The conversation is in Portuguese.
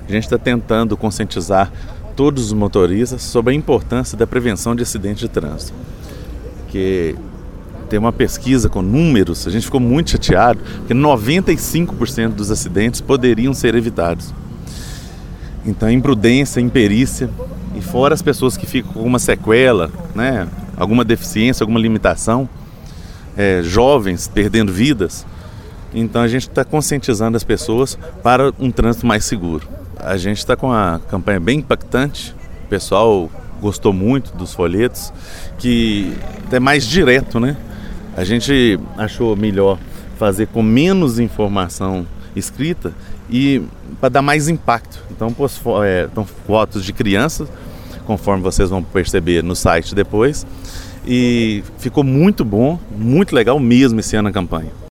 a gente está tentando conscientizar todos os motoristas sobre a importância da prevenção de acidentes de trânsito. Que tem uma pesquisa com números, a gente ficou muito chateado, porque 95% dos acidentes poderiam ser evitados. Então, imprudência, imperícia, e fora as pessoas que ficam com uma sequela, né, alguma deficiência, alguma limitação, jovens perdendo vidas. Então, a gente está conscientizando as pessoas para um trânsito mais seguro. A gente está com uma campanha bem impactante, o pessoal gostou muito dos folhetos, que é mais direto, né? A gente achou melhor fazer com menos informação escrita e para dar mais impacto. Então, estão fotos de crianças, conforme vocês vão perceber no site depois, e ficou muito bom, muito legal mesmo esse ano a campanha.